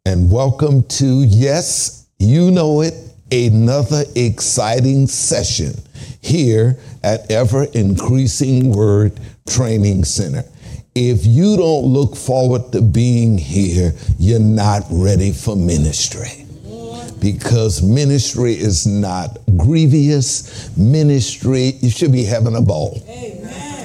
and welcome to, yes, you know it, another exciting session here at Ever Increasing Word Training Center. If you don't look forward to being here, you're not ready for ministry. Because ministry is not grievous. Ministry, you should be having a ball. Amen.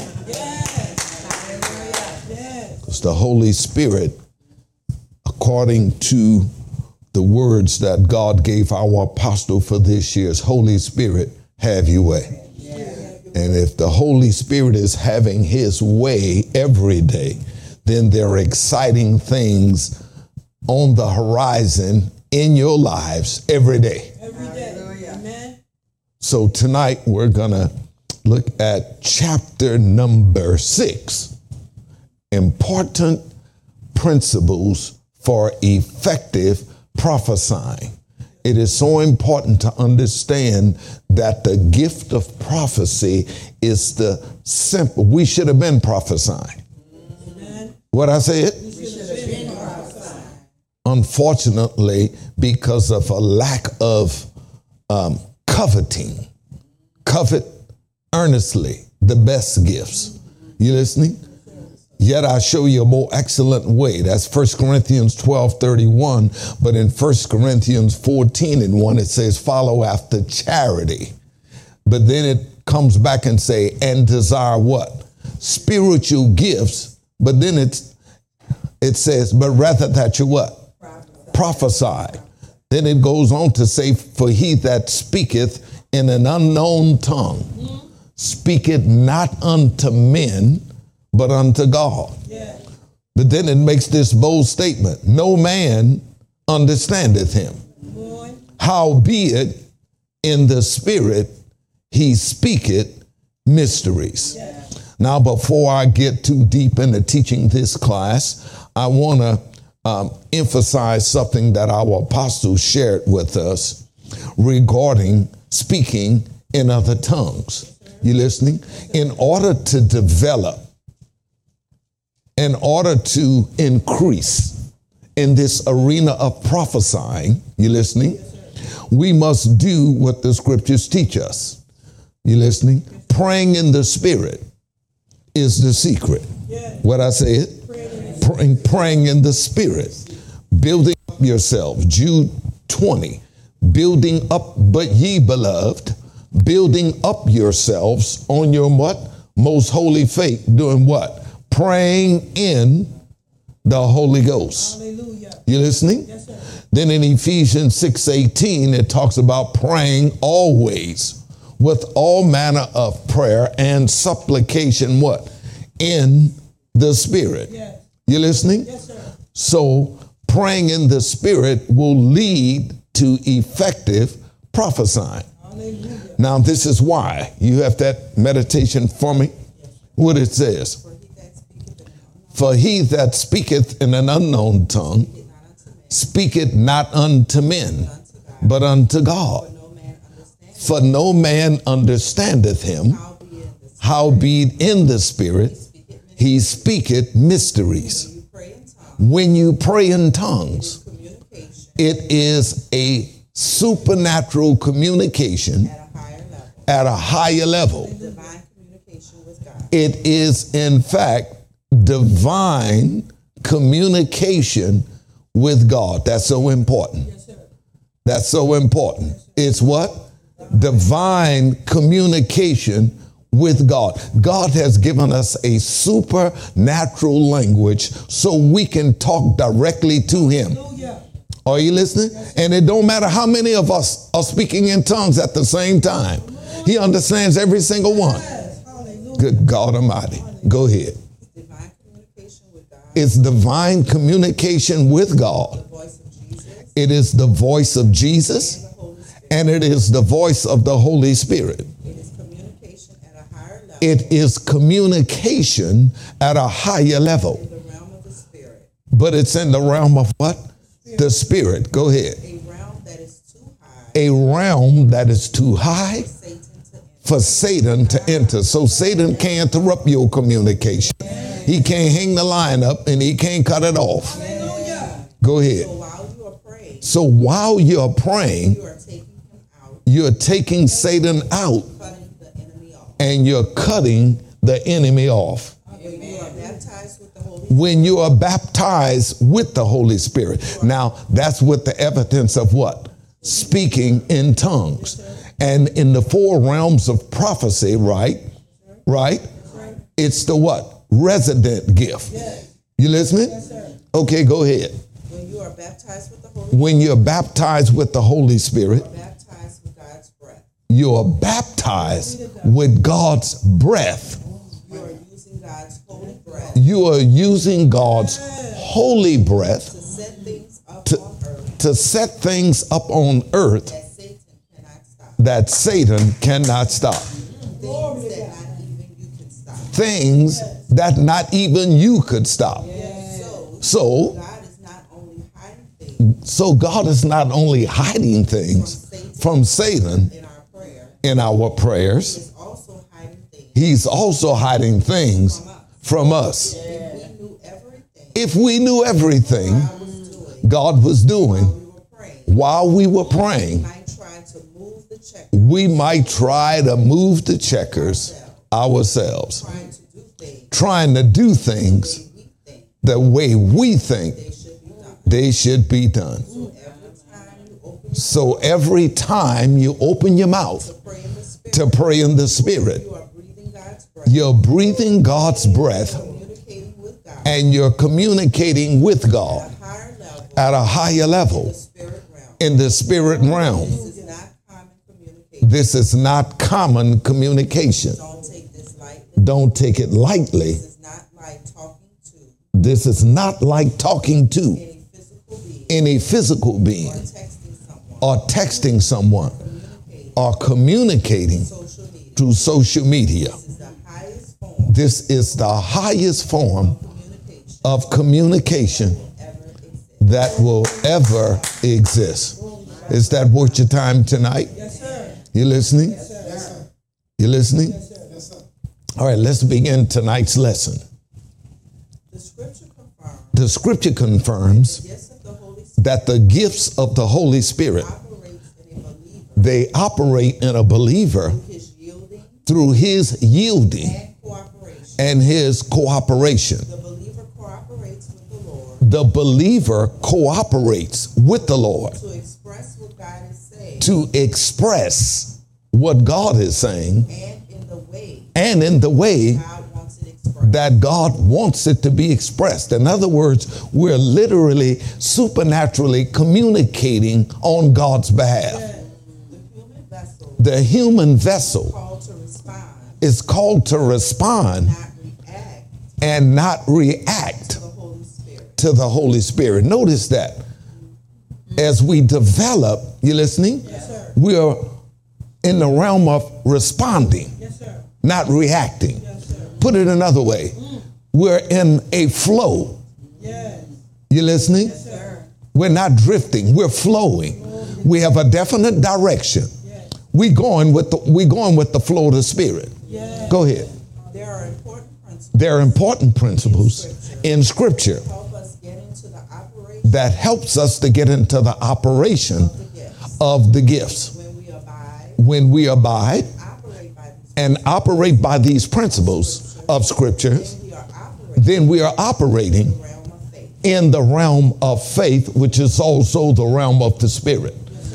Yes. Because the Holy Spirit, according to the words that God gave our apostle for this year's Holy Spirit, have your way. And if the Holy Spirit is having his way every day, then there are exciting things on the horizon in your lives every day. Every day. Amen. So tonight we're going to look at chapter number 6, important principles for effective prophesying. It is so important to understand that the gift of prophecy is the simple. We should have been prophesying. Amen. What I said? We should have been prophesying. Unfortunately, because of a lack of coveting, covet earnestly the best gifts. You listening? Yet I show you a more excellent way. That's 1 Corinthians 12:31. But in 1 Corinthians 14:1, it says, follow after charity. But then it comes back and say, and desire what? Spiritual gifts. But then it says, but rather that you what? Prophesy. Then it goes on to say, for he that speaketh in an unknown tongue, speaketh not unto men, but unto God. Yeah. But then it makes this bold statement, no man understandeth him. Boy. Howbeit in the spirit he speaketh mysteries. Yeah. Now, before I get too deep into teaching this class, I want to emphasize something that our apostle shared with us regarding speaking in other tongues. You listening? In order to develop, in order to increase in this arena of prophesying, you listening? We must do what the scriptures teach us. You listening? Praying in the spirit is the secret. What I said? Praying in the spirit. Building up yourselves. Jude 20. Building up, but ye beloved, building up yourselves on your what? Most holy faith. Doing what? Praying in the Holy Ghost. Hallelujah. You listening? Yes, sir. Then in Ephesians 6:18, it talks about praying always with all manner of prayer and supplication, what? In the Spirit. Yes. You listening? Yes, sir. So praying in the Spirit will lead to effective prophesying. Hallelujah. Now, this is why. You have that meditation for me? What it says. For he that speaketh in an unknown tongue speaketh not unto men, but unto God. For no man understandeth him, howbeit in the spirit he speaketh mysteries. When you pray in tongues, it is a supernatural communication at a higher level. It is, in fact, divine communication with God. That's so important. Yes, sir. That's so important. It's what? Divine communication with God. God has given us a supernatural language so we can talk directly to him. Hallelujah. Are you listening? And it don't matter how many of us are speaking in tongues at the same time. He understands every single one. Yes. Hallelujah. Good God Almighty. Go ahead. Divine communication with God. It's divine communication with God. The voice of Jesus. It is the voice of Jesus, The Holy Spirit. and it is the voice of the Holy Spirit. It is communication at a higher level. It is communication at a higher level. In the realm of the spirit. But it's in the realm of what? The Spirit. Go ahead. A realm that is too high. A realm that is too high For Satan to enter. for Satan to enter. So Satan can't interrupt your communication. He can't hang the line up and he can't cut it off. Hallelujah. Go ahead. So while So while you're praying, you are taking him out, you're taking Satan out cutting the enemy off. and you're cutting the enemy off. When you are baptized with the Holy When you are baptized with the Holy Spirit. Now, that's with the evidence of what? Speaking in tongues. And in the four realms of prophecy, right? Right? It's the what? Resident gift. You listening? Okay, go ahead. When you are baptized with the Holy When you're baptized with the Holy Spirit, Spirit, baptized with God's breath. you are baptized with God's breath. You are using God's holy breath You are using God's holy breath to set things up To- on earth to set things up on earth that Satan cannot stop. that Satan cannot stop. Things that not even you can stop. Things that not even you could stop. So So, God is not only hiding things so God is not only hiding things from Satan in our prayer, in our prayers, He's also hiding things he's also hiding things from us. If we knew everything If we knew everything God was doing God was doing while we were praying, while we were praying, might try to move the check, we might try to move the checkers ourselves, trying to do things trying to do things the way we the way we think think they should be done. they should be done. So every time you open So every time you open your your mouth to pray in the to Spirit, pray in the Spirit, you are breathing God's breath, you're breathing God's breath communicating with God and you're communicating with God at a higher level at a higher level in the spirit realm. in the spirit realm. This is not common communication. This is not common communication. Don't take this lightly. Don't take it lightly. This is not like talking to This is not like talking to any physical being any physical being or texting someone, or texting someone communicating or communicating social media. through social media. This is the highest form This is the highest form of communication of communication ever exists. that will ever exist. Is that worth your time tonight? Yes, sir. You listening? Yes, sir. You listening? Yes, sir. Yes, sir. All right, let's begin tonight's lesson. The scripture confirms The scripture confirms the gifts of the Holy Spirit that the gifts of the Holy Spirit, operates in a believer they operate in a believer his yielding through his yielding and cooperation. and his cooperation. The believer cooperates with the Lord The believer cooperates with the Lord to express what God is saying to express what God is saying and in the way and in the way God wants it expressed. that God wants it to be expressed. In other words, we're literally supernaturally communicating on God's behalf. The human The human vessel vessel called to respond, is called to respond not react and not react to the Holy Spirit. to the Holy Spirit. Notice that as we develop, you listening? Yes, sir. We are in the realm of responding, Yes, sir. not reacting. Yes, sir. Put it another way. We're in a flow. Yes. You listening? Yes, sir. We're not drifting. We're flowing. We have a definite direction. Yes. We going with the flow of the Spirit. Yes. Go ahead. There are important principles There are important principles in Scripture help us get into the operation that helps us to get into the operation of the gifts. of the gifts. When we abide, When we abide operate by these, and operate by these principles of Scriptures, then we are operating then we are operating in the realm in the realm of faith. of faith, which is also the realm of the Spirit.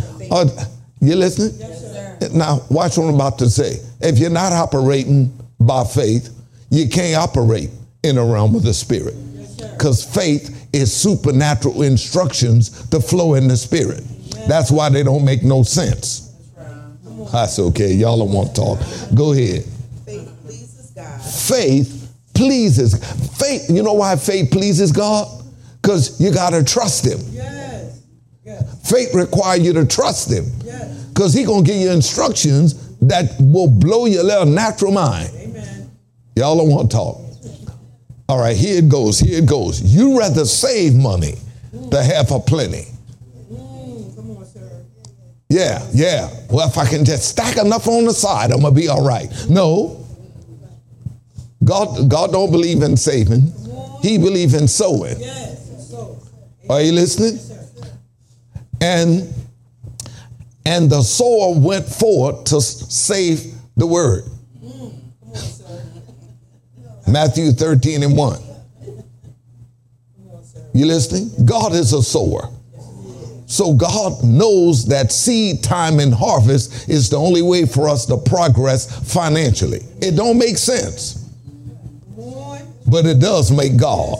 You listening? Yes, sir. Now, watch what I'm about to say. If you're not operating by faith, you can't operate in the realm of the Spirit. Because faith is supernatural instructions to flow in the Spirit. That's why they don't make no sense. That's okay. Y'all don't want to talk. Go ahead. Faith pleases God Faith pleases. Faith. You know why faith pleases God? Because you got to trust Him. Yes. Yes. Faith requires you to trust Him. Yes. Because He's going to give you instructions that will blow your little natural mind. Amen. Y'all don't want to talk. All right, here it goes. Here it goes. You rather save money to have a plenty. Come on, sir. Yeah, yeah. Well, if I can just stack enough on the side, I'm going to be all right. No. God don't believe in saving. He believes in sowing. Yes. So. Are you listening? Yes, sir. And the sower went forward to save the word. Matthew 13:1. You listening? God is a sower. So God knows that seed time and harvest is the only way for us to progress financially. It don't make sense, but it does make God.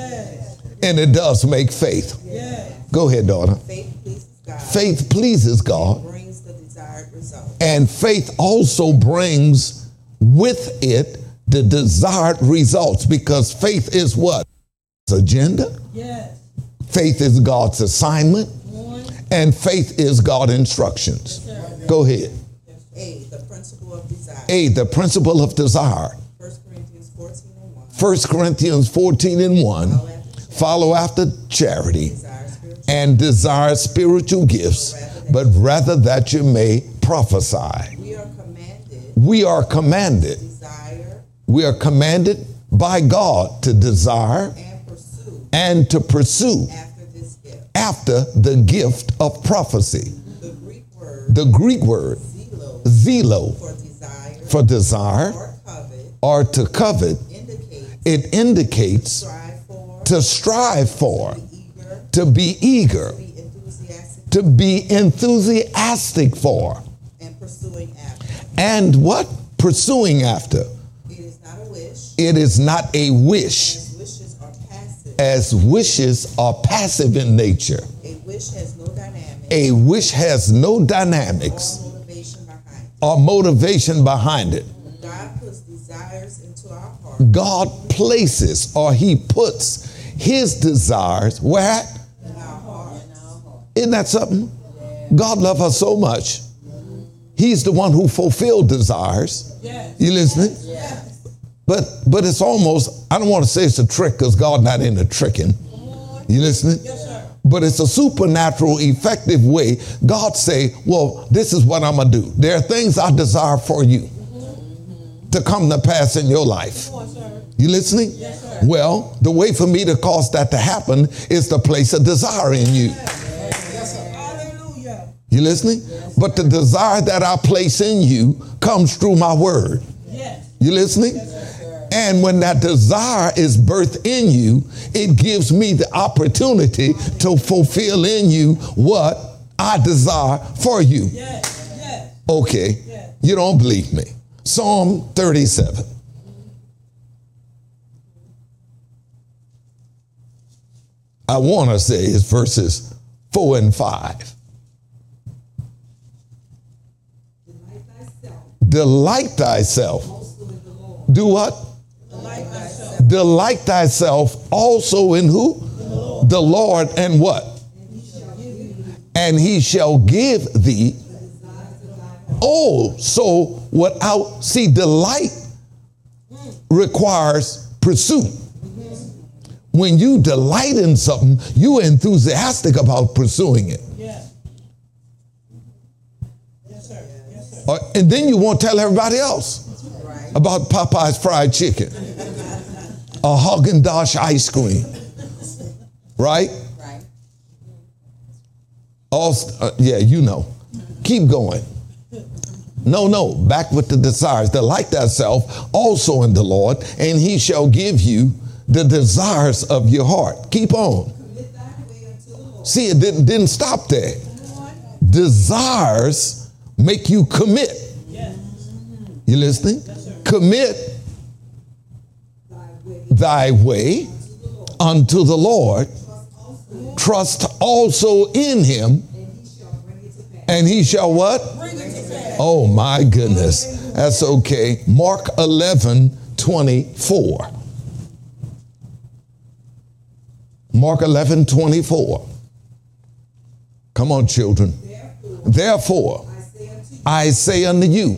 And it does make faith. Go ahead, daughter. Faith pleases God. Brings the desired result. And faith also brings with it the desired results, because faith is what? Agenda. Yes. Faith is God's assignment. And faith is God's instructions. Go ahead. A, the principle of desire. A, the principle of desire. 1 Corinthians 14:1. 1 Corinthians 14:1. Follow after charity and desire spiritual gifts, but rather that you may prophesy. We are commanded. We are commanded by God to desire and to pursue after the gift of prophecy. The Greek word, zelo, for desire or to covet, it indicates to strive for, to be eager, to be enthusiastic for. And pursuing after. And what? Pursuing after. It is not a wish. It is not a wish. As wishes are passive. As wishes are passive in nature. A wish has no dynamics. A wish has no dynamics Or motivation behind it. or motivation behind it. God puts desires into our heart. God places, or he puts his desires where? In our heart. Isn't that something? God loves us so much. He's the one who fulfilled desires. Yes. You listening? Yes. But it's almost, I don't want to say it's a trick, because God not into tricking. You listening? Yes, sir. But it's a supernatural, effective way. God say, well, this is what I'm going to do. There are things I desire for you to come to pass in your life. Come on, sir. You listening? Yes, sir. Well, the way for me to cause that to happen is to place a desire in you. Yes, sir. Hallelujah. You listening? But the desire that I place in you comes through my word. Yes. You listening? And when that desire is birthed in you, it gives me the opportunity to fulfill in you what I desire for you. Yes. Yes. Okay. Yes. You don't believe me. Psalm 37. I want to say it's verses 4 and 5. Delight thyself. Do what? Delight thyself also in who? The Lord. And what? And he shall give thee. Oh, so without, see, delight requires pursuit. When you delight in something, you're enthusiastic about pursuing it. Yes. Yes, sir. Yes, sir. And then you won't tell everybody else about Popeye's fried chicken or Haagen-Dazs ice cream. Right? Right. Yeah, you know. Keep going. No, back with the desires. Delight thyself also in the Lord, and he shall give you the desires of your heart. Keep on. See, it didn't stop there. Desires make you commit. You listening? Commit thy way unto the Lord. Trust also in him, and he shall what? Oh my goodness. That's okay. Mark 11:24. Mark 11:24. Come on, children. Therefore, I say unto you,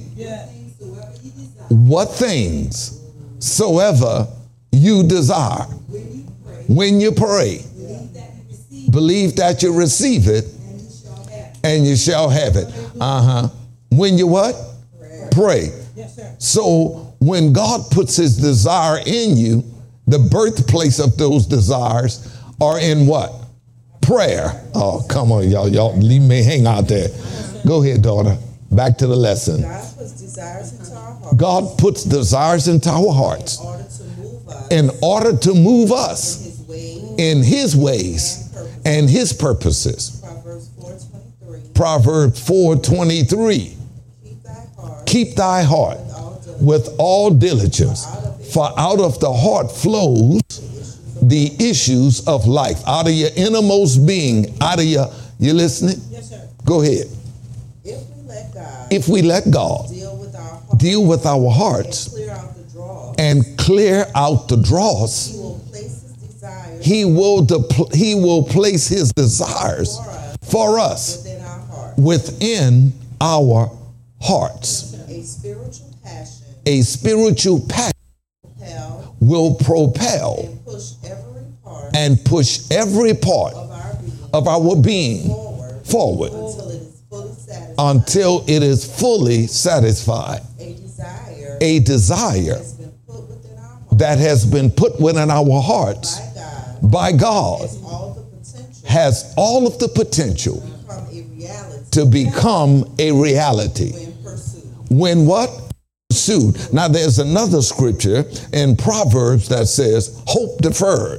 what things soever you desire, when you pray, believe that you receive it, and you shall have it. When you what? Pray. So when God puts his desire in you, the birthplace of those desires are in what? prayer. Oh, come on, y'all. Y'all leave me hang out there. Go ahead, daughter. Back to the lesson. God puts desires into our hearts. God puts desires into our hearts In order to move us in order to move us in His ways. in His ways and His purposes. Proverbs 4:23. Proverbs 4:23. Keep thy heart Keep thy heart with all diligence, for out of the heart flows the issues of life. Out of your innermost being, out of your, you listening? Yes, sir. Go ahead. If we let God If we let God deal with our hearts deal with our hearts and clear out the and clear out the dross, dross, He will place His desires He will place His desires for us within our within heart. our hearts. A spiritual passion A spiritual passion will will propel propel and push every part and push every part of our being of our being forward forward until it is fully until satisfied. it is fully satisfied. A desire A desire has been put within our hearts that has been put within our hearts by God by God has all the potential has all of the potential to become a reality to become a reality. when pursued. When what? Pursued. Now there's another scripture in Proverbs that says, hope deferred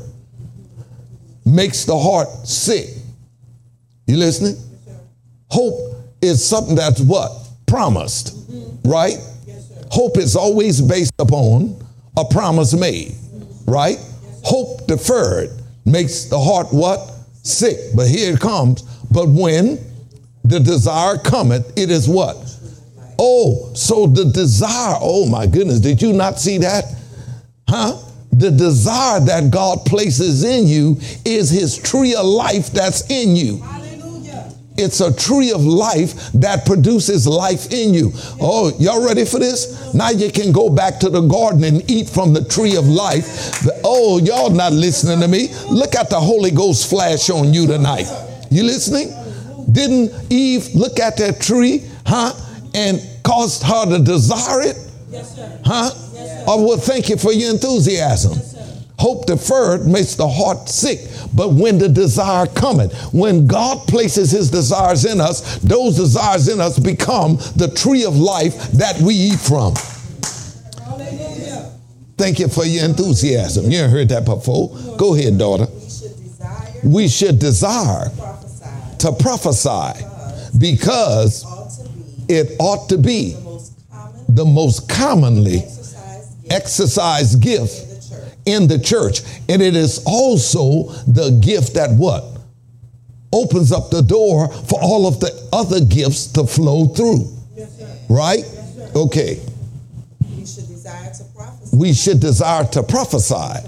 makes the heart sick. You listening? Hope is something that's what? Promised. Right? Hope is always based upon a promise made. Right? Hope deferred makes the heart what? Sick. But here it comes. But when the desire cometh, it is what? Oh, so the desire, oh my goodness, did you not see that? Huh? The desire that God places in you is His tree of life that's in you. Hallelujah. It's a tree of life that produces life in you. Oh, y'all ready for this? Now you can go back to the garden and eat from the tree of life. Oh, y'all not listening to me. Look at the Holy Ghost flash on you tonight. You listening? Didn't Eve look at that tree, huh? And caused her to desire it? Yes, sir. Huh? Yes, sir. Oh, well, thank you for your enthusiasm. Yes, sir. Hope deferred makes the heart sick. But when the desire cometh, when God places His desires in us, those desires in us become the tree of life that we eat from. Hallelujah. Thank you for your enthusiasm. You ain't heard that before. Go ahead, daughter. We should desire We should desire prophesy to prophesy because ought to be it ought to be the most common the most commonly exercised gift exercised gift in the church. in the church. And it is also the gift that what? Opens up the door for all of the other gifts to flow through. Yes, sir. Right? Yes, sir. Okay. We should desire to prophesy We should desire to prophesy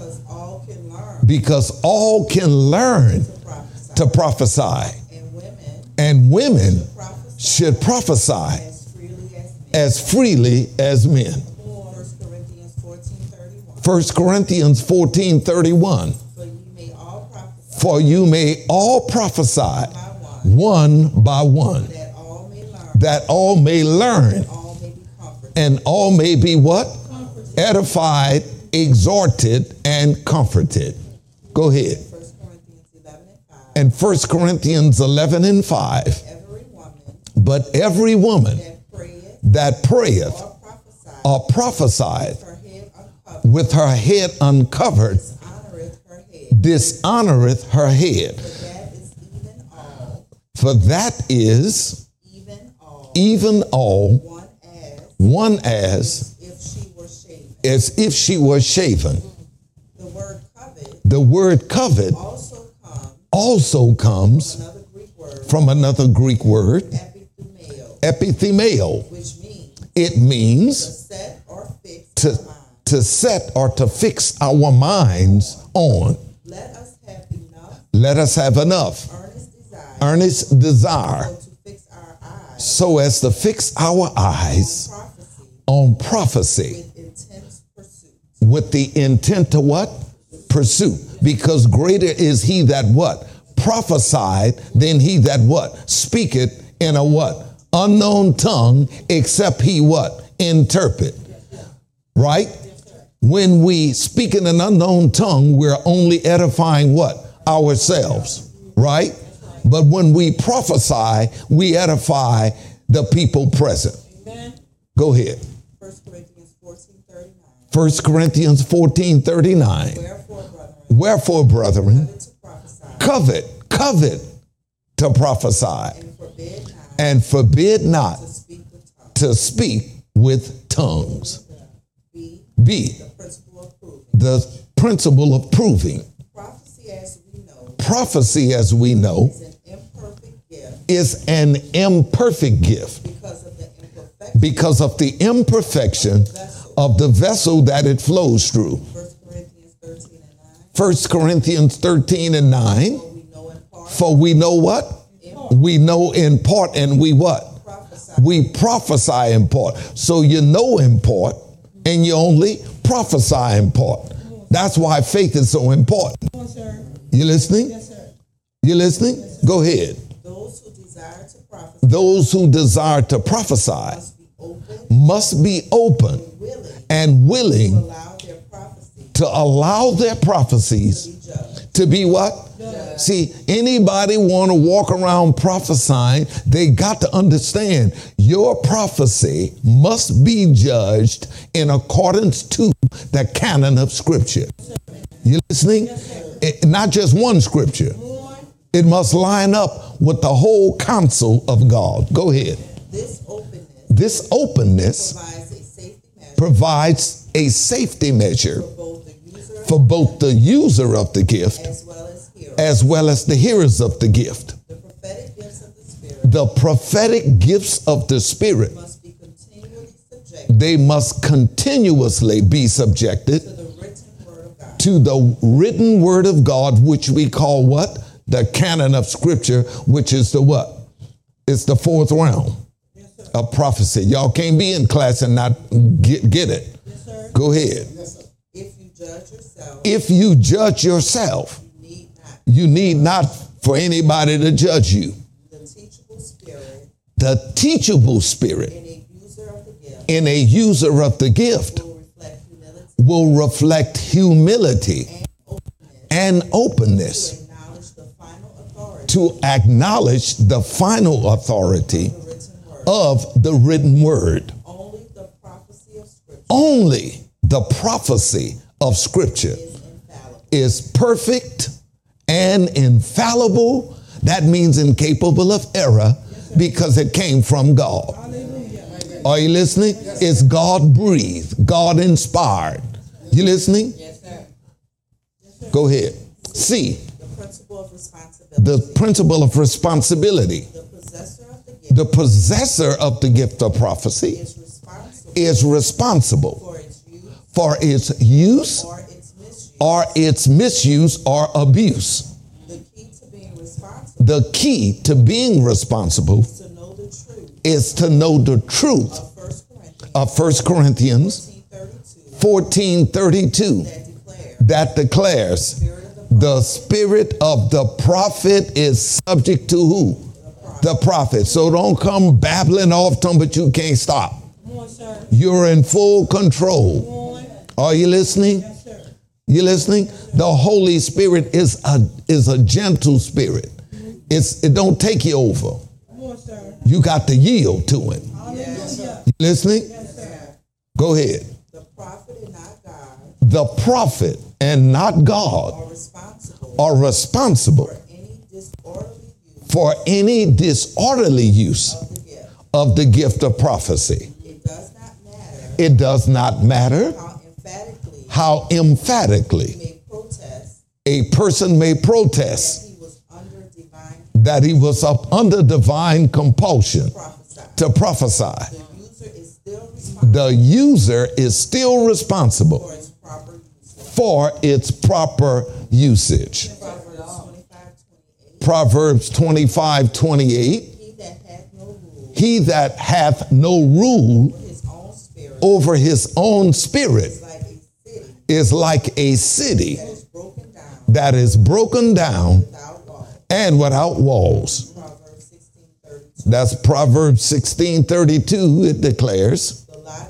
because all can learn because all can learn to prophesy. to prophesy. And women And women should prophesy should prophesy as freely as men. as freely as men. 1 Corinthians 14:31. 1 Corinthians 14:31. For ye may all prophesy For you may all prophesy by one, one by one, that all may learn, that all may learn all may be comforted. and all may be what? Comforted. Edified, exhorted, and comforted. Go ahead. 1 Corinthians 11 and 5. And 1 Corinthians 11 and 5. Every woman But every woman that prayeth that prayeth or prophesieth or prophesieth with her head uncovered with her head uncovered dishonoreth her head. dishonoreth her head. For that is even all one one as as if she were shaven. if she were shaven. The word covet The word covet also comes also comes from another Greek word, from another Greek word, epithumeo, epithumeo. which means It to means set or fix to, the mind. to set or to fix our minds on. Let us have enough Let us have enough earnest desire earnest desire so to fix our eyes so as to fix our eyes prophecy on prophecy with intense pursuit. with the intent to what? Pursue. Because greater is he that what? Prophesied than he that what? Speaketh in a what? Unknown tongue, except he what? Interpret. Right? When we speak in an unknown tongue, we're only edifying what? Ourselves. right? But when we prophesy, we edify the people present. Amen. Go ahead. 1 Corinthians 14:39. 1 Corinthians 14:39. Wherefore, brethren, Wherefore, brethren, covet to prophesy, covet to prophesy, and forbid not and forbid not to speak with tongues. to speak with tongues. B, B, the principle of proving. the principle of proving. Prophecy, as we know, Prophecy, as we know, is an imperfect gift is an imperfect gift because of the imperfection of the vessel that it flows through. 1 Corinthians 13 and 9. 1 Corinthians 13 and 9. For we know in part, For we know what? We know in part, and we what? prophesy. We prophesy in part. So you know in part, and you only prophesy in part. That's why faith is so important. Come on, sir. You listening? Yes, sir. You listening? Go ahead. Those who desire to prophesy Those who desire to prophesy must be open, must be open and willing and willing to allow their prophecy to allow their prophecies to be judged. to be what? Judged. See, anybody want to walk around prophesying, they got to understand your prophecy must be judged in accordance to the canon of Scripture. You listening? Not just one Scripture. It must line up with the whole counsel of God. Go ahead. This openness This openness provides a safety measure provides a safety measure for both the user for both the user of the gift as well as as well as hearer. the hearers of the gift. The prophetic gifts of the Spirit The prophetic gifts of the Spirit, must be continually subjected they must continuously be subjected to the written word of God. to the written word of God, which we call what? The canon of Scripture, which is the what? It's the fourth realm of prophecy. Y'all can't be in class and not get it. Yes, sir. Go ahead. If you judge yourself, If you judge yourself, you need not. you need not for anybody to judge you. The teachable spirit The teachable spirit in a user of the gift in a user of the gift will reflect humility will reflect humility and openness to acknowledge the final authority to acknowledge the final authority of the written word. of the written word. Only the prophecy of Scripture Only the prophecy of Scripture is infallible. is perfect and infallible. That means incapable of error because it came from God. Are you listening? It's God breathed, God inspired. You listening? Yes, sir. Go ahead. C, The principle of responsibility. the principle of responsibility. The possessor of the gift The possessor of the gift of prophecy is responsible is responsible for its use for its use or its misuse. or its misuse or abuse. The key to being responsible The key to being responsible is to know the truth is to know the truth of 1 Corinthians of 1 Corinthians 14:32 14:32 that declares the spirit of the prophet is subject to who? The prophet. So don't come babbling off to but you can't stop. Come on, sir. You're in full control. Are you listening? Yes, sir. You listening? The Holy Spirit is a gentle spirit. It don't take you over. Come on, sir. You got to yield to it. Hallelujah. You listening? Yes, sir. Go ahead. The prophet and not God The prophet and not God are responsible are responsible for any disorderly use for any disorderly use of the gift. of the gift of prophecy. It does not matter It does not matter how emphatically how emphatically may protest a person may protest that he was under divine that he was up under divine compulsion prophesy. to prophesy. The user is still responsible The user is still responsible for its proper usage. for its proper usage. Proverbs 25:28. Proverbs 25:28. He that hath no rule He that hath no rule over his own spirit over his own spirit is like a city is like a city that is broken down that is broken down without walls. and without walls. Proverbs 16:32. That's Proverbs 16:32. It declares,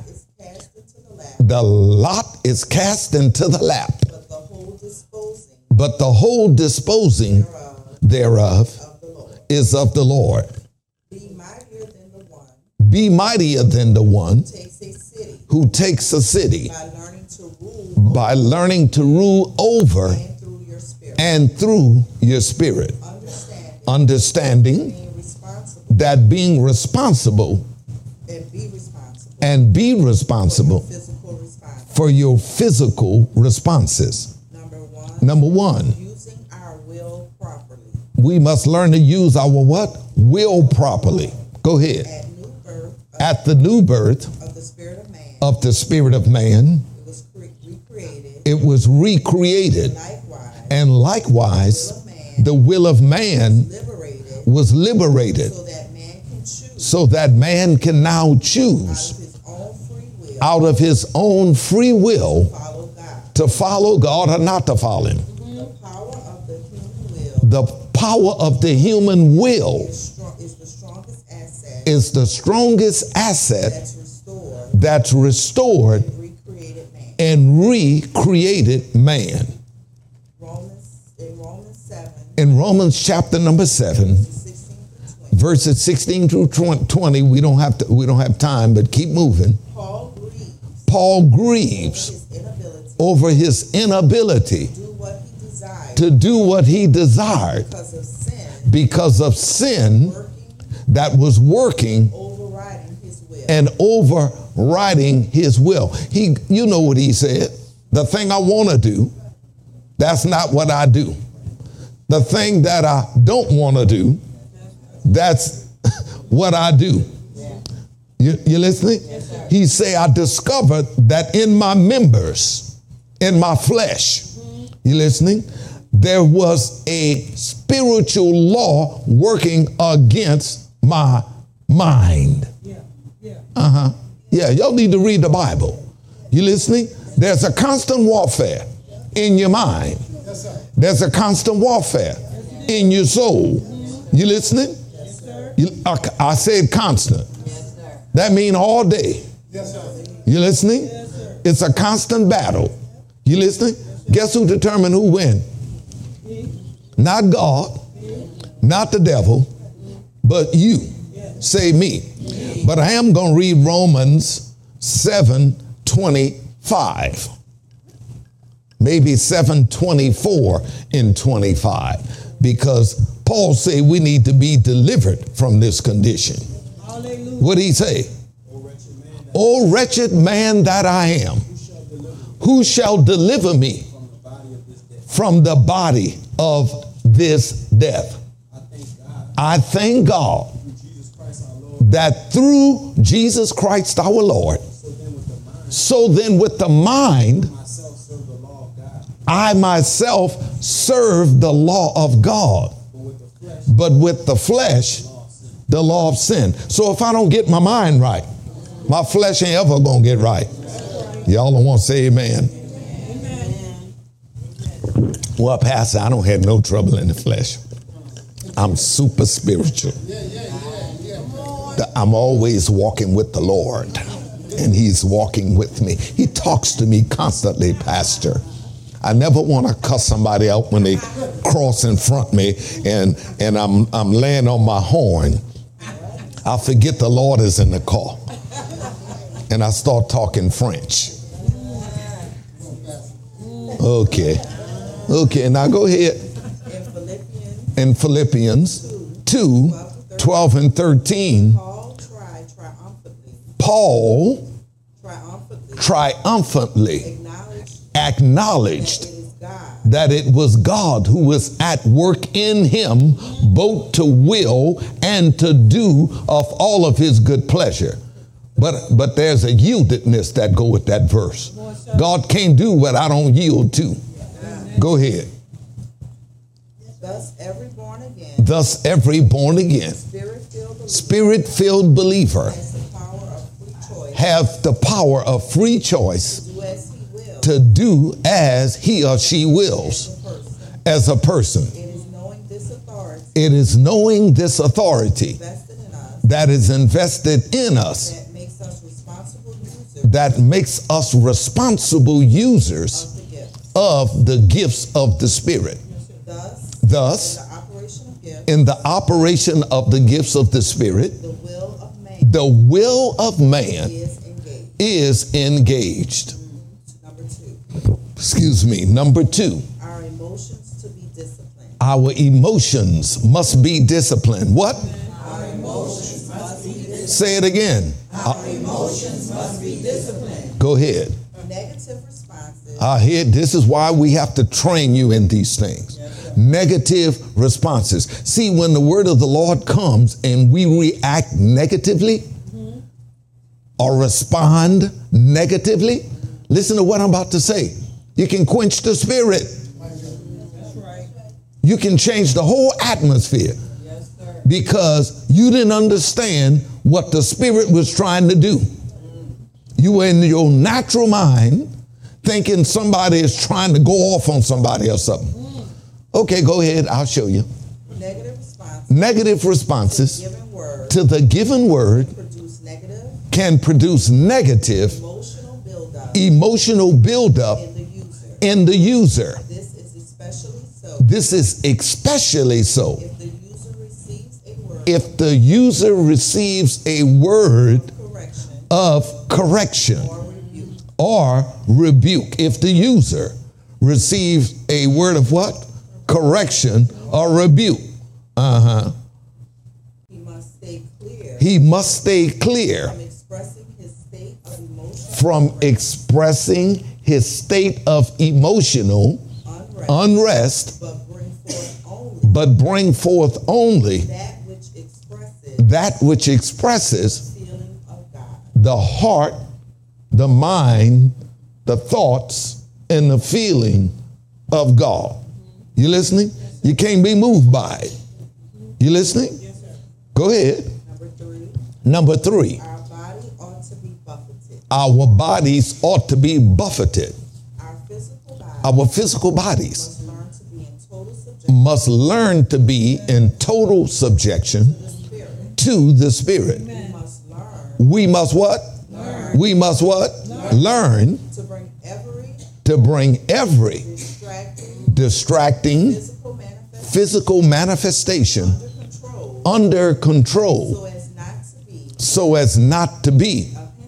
The lot is cast into the lap, the lot is cast into the lap, but the whole disposing but the whole disposing thereof of the Lord. is of the Lord. Be mightier than the one Be mightier than the one takes a city who takes a city by learning to rule by learning to rule over and through your spirit. and through your spirit. Understanding Being responsible that being responsible and be responsible and be responsible physical response. for your physical responses. Number one, Number one, using our will properly. we must learn to use our what? Will properly. Go ahead. At new birth At the new birth of the spirit of man, of the spirit of man, it was recreated. it was recreated. Likewise, And likewise, the will of man liberated was liberated so that man can choose so that man can now choose out of his own free will out of his own free will follow God. to follow God or not to follow him. The power of the human will The power of the human will is the strongest asset is the strongest asset that's restored that's restored and recreated man. and recreated man. In Romans 7, In Romans chapter number 7, 16 to 20, verses 16 through 20, we don't have time, but keep moving. Paul grieves Paul grieves his inability over his inability to do what he desired to do what he desired because of sin because of sin working, that was working overriding his will. and overriding his will. You know what he said. The thing I want to do, that's not what I do. The thing that I don't want to do, that's what I do. You listening? He say, I discovered that in my members, in my flesh, you listening? There was a spiritual law working against my mind. Yeah, y'all need to read the Bible. You listening? There's a constant warfare in your mind. There's a constant warfare in your soul. You listening? I said constant. That means all day. You listening? It's a constant battle. You listening? Guess who determined who win? Not God, not the devil, but you. Say me. But I am going to read Romans 7:25. Maybe 7:24 and 25. Because Paul say we need to be delivered from this condition. What did he say? O wretched man that I am, who shall deliver me from the body of this death? I thank God that through Jesus Christ our Lord, so then with the mind, I myself serve the law of God, but with the flesh, the law of sin. So if I don't get my mind right, my flesh ain't ever gonna get right. Y'all don't want to say amen? Well, Pastor, I don't have no trouble in the flesh. I'm super spiritual. I'm always walking with the Lord, and he's walking with me. He talks to me constantly, Pastor. I never want to cuss somebody out when they cross in front of me and I'm laying on my horn. I forget the Lord is in the car, and I start talking French. Okay, now go ahead. In Philippians 2:12 and 13, Paul triumphantly acknowledged that it was God who was at work in him, both to will and to do of all of his good pleasure. But there's a yieldedness that go with that verse. God can't do what I don't yield to. Go ahead. Thus every born again, spirit-filled believer have the power of free choice to do as he or she wills as a person. It is knowing this authority that is invested in us that makes us responsible users of the gifts of the Spirit. Thus, in the operation of the gifts of the Spirit, the will of man, the will of man is engaged. is engaged. Number two, Excuse me. Number two, our emotions to be disciplined. our emotions must be disciplined. What? Our emotions must be disciplined. Say it again. Our emotions must be disciplined. Go ahead. Negative responses This is why we have to train you in these things. Negative responses. See, when the word of the Lord comes and we react negatively or respond negatively, listen to what I'm about to say. You can quench the spirit. That's right. You can change the whole atmosphere Yes, sir. because you didn't understand what the spirit was trying to do. You were in your natural mind thinking somebody is trying to go off on somebody or something. Okay, go ahead. I'll show you. Negative responses Negative responses given word to the given word produce negative can produce negative emotional buildup emotional buildup in the user. in the user. This is especially so This is especially so if the user receives a word if the user receives a word correction of correction or rebuke. or rebuke. If the user receives a word of what? Correction or rebuke. He must stay clear He must stay clear from expressing his state of emotional from expressing his state of emotional unrest, unrest, but bring forth only but bring forth only that which expresses that which expresses the feeling of God. the heart, the mind, the thoughts, and the feeling of God. You listening? You can't be moved by it. You listening? Yes, sir. Go ahead. Number three, Number three, our body ought to be buffeted. our bodies ought to be buffeted. Our physical body Our physical bodies must learn to be in total subjection must learn to be in total subjection to the Spirit. to the Spirit. We must learn We must what? We must what? Learn to bring every to bring every distracting distracting physical manifestation under control under control so as not to be so as not to be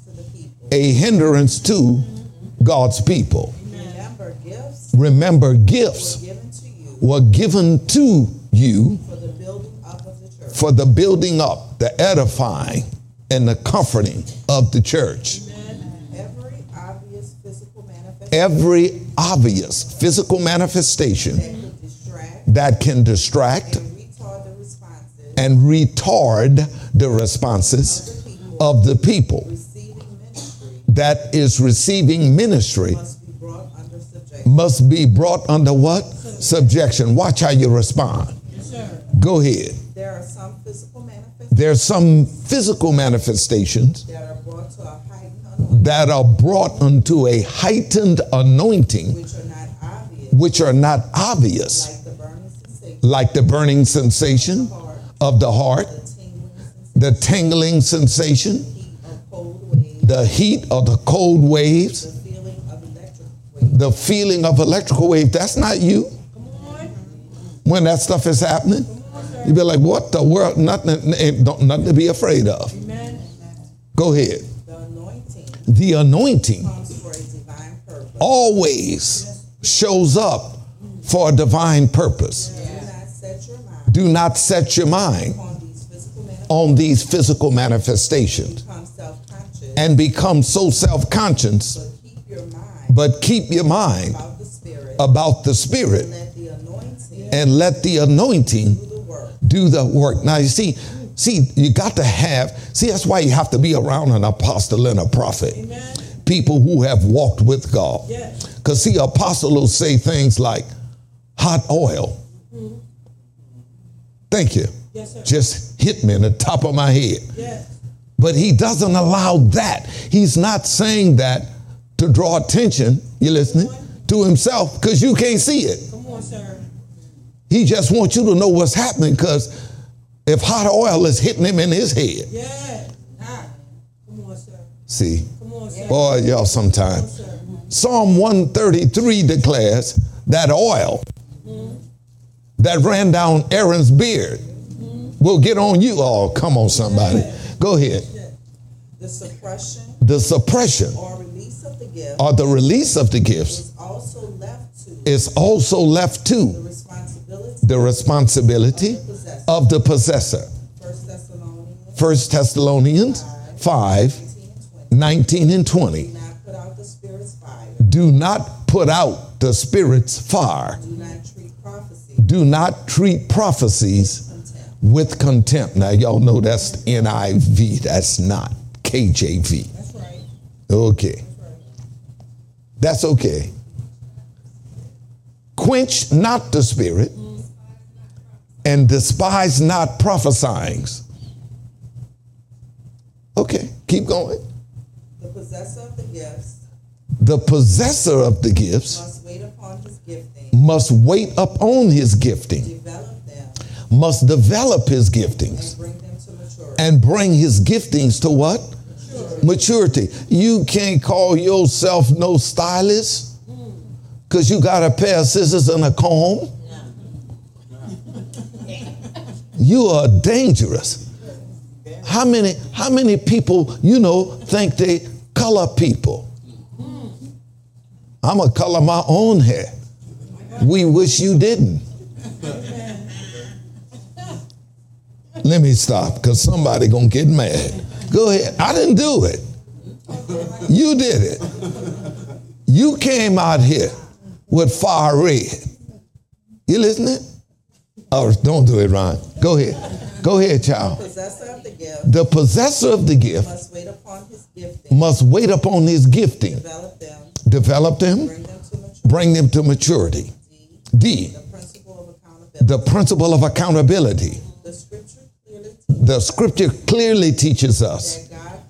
a hindrance to the people. a hindrance to God's people. Remember, gifts Remember, gifts were given to you were given to you for the building up of the church. for the building up, the edifying, and the comforting of the church. Every obvious physical manifestation Every obvious physical manifestation that could distract that can distract and retard the responses and retard the responses of the people receiving ministry that is receiving ministry must be brought under subjection. must be brought under what? Subjection. Watch how you respond. Yes, sir. Go ahead. There are some physical manifestations There's some physical manifestations that are brought to a heightened anointing, that are brought unto a heightened anointing, which are not obvious, which are not obvious, like the burning sensation, like the burning sensation of the heart, the tingling sensation, the tingling sensation, heat of cold waves, the heat of the cold waves, the feeling of electric waves. the feeling of electrical wave. That's not you. When that stuff is happening, you be like, what the world? Nothing, nothing to be afraid of. Go ahead. The anointing The anointing comes for a divine purpose. always shows up for a divine purpose. Do not set your mind Do not set your mind on these physical on these physical manifestations become self-conscious, and become so self-conscious, but keep your mind but keep your mind about the Spirit, about the Spirit and let the anointing and let the anointing do the work. do the work. Now, you see, you got to have, that's why you have to be around an apostle and a prophet. Amen. People who have walked with God. Yes. Because see, apostle will say things like hot oil. Thank you. Yes, sir. Just hit me in the top of my head. Yes. But he doesn't allow that. He's not saying that to draw attention, you listening, to himself, because you can't see it. Come on, sir. He just wants you to know what's happening, because if hot oil is hitting him in his head. Yeah. Come on, sir. See, Come on, sir. boy, y'all sometimes. Psalm 133 declares that oil that ran down Aaron's beard will get on you all. Come on, somebody. Go ahead. The suppression The suppression or release of the gift or the release of the gifts is also left to is also left the to responsibility the responsibility of the possessor. 1 Thessalonians 5, 19 and 20. Do not put out the Spirit's fire. Do not put out the Spirit's fire. Do not treat prophecy Do not treat prophecies with contempt. Now, y'all know that's NIV. That's not KJV. That's right. Okay. That's okay. Quench not the Spirit and despise not prophesying. Okay, keep going. The possessor of the gifts The possessor of the gifts must wait upon his gifting, must wait upon his gifting, develop them, must develop his giftings, and bring them to maturity. and bring his giftings to what? Maturity. You can't call yourself no stylist because you got a pair of scissors and a comb. You are dangerous. How many people, think they color people? I'm going to color my own hair. We wish you didn't. Let me stop because somebody going to get mad. Go ahead. I didn't do it. You did it. You came out here with fire red. You listening? Oh, don't do it, Ron. Go ahead. Go ahead, child. Possessor of the gift The possessor of the gift must wait upon his gifting, must wait upon his gifting, develop them, develop them, bring them to maturity. bring them to maturity. D, The principle of accountability. the principle of accountability. The scripture clearly The scripture clearly teaches us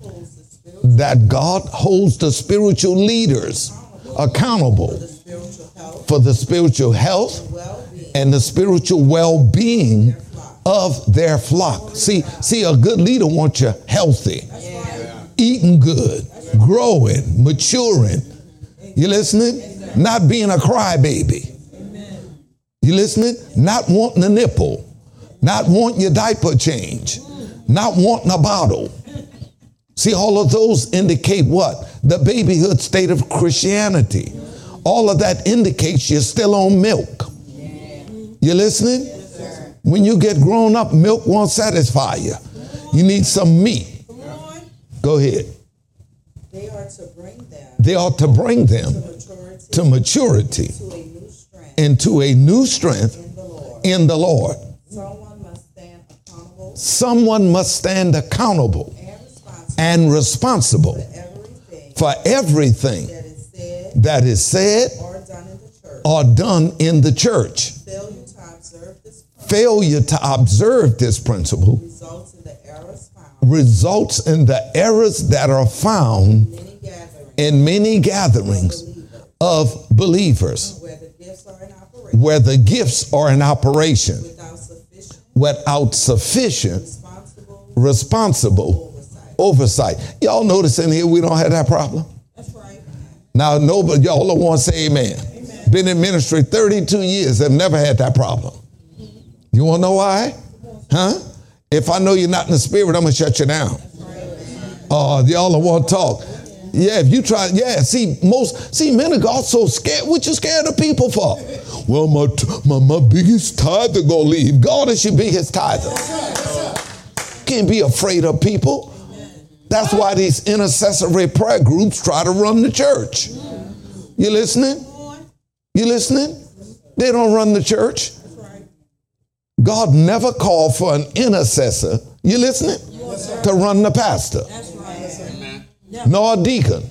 that God holds the spiritual that God holds the spiritual leaders accountable for the spiritual health, for the spiritual health well-being and the spiritual well-being of their flock. See, a good leader wants you healthy, eating good, growing, maturing. You listening? Not being a crybaby. You listening? Not wanting a nipple, not wanting your diaper change, not wanting a bottle. See, all of those indicate what? The babyhood state of Christianity. All of that indicates you're still on milk. You listening? When you get grown up, milk won't satisfy you. You need some meat. Go ahead. They are to bring them They ought to bring them to maturity, to maturity, to a new strength into a new strength in the Lord. in the Lord. Someone must stand accountable Someone must stand accountable and responsible and responsible for everything for everything that is said that is said or done in the church. or done in the church. Failure to observe this principle Failure to observe this principle results in the errors results in found the errors that are found in many in gatherings many gatherings of believers where the gifts are in operation where the gifts are in operation without sufficient responsible responsible oversight. Y'all notice in here we don't have that problem? That's right. Now, nobody, y'all don't want to say amen. Been in ministry 32 years, have never had that problem. You want to know why? Huh? If I know you're not in the spirit, I'm going to shut you down. Oh, y'all don't want to talk. Yeah, if you try, see, men of God so scared. What you scared of people for? Well, my biggest tither gonna leave. God is your biggest tither. Can't be afraid of people. That's why these intercessory prayer groups try to run the church. You listening? You listening? They don't run the church. God never called for an intercessor, you listening? To run the pastor. Nor a deacon.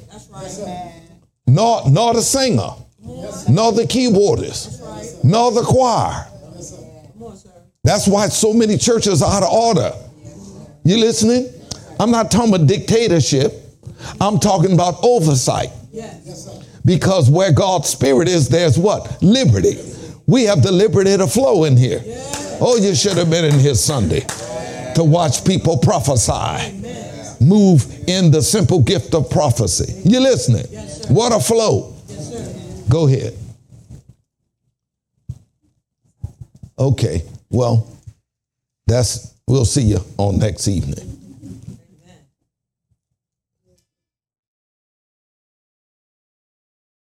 Nor the singer. Nor the keyboardist. Nor the choir. That's why so many churches are out of order. You listening? I'm not talking about dictatorship. I'm talking about oversight. Because where God's spirit is, there's what? Liberty. We have the liberty to flow in here. Oh, you should have been in here Sunday to watch people prophesy. Move in the simple gift of prophecy. You listening? What a flow. Go ahead. Okay, well, we'll see you on next evening.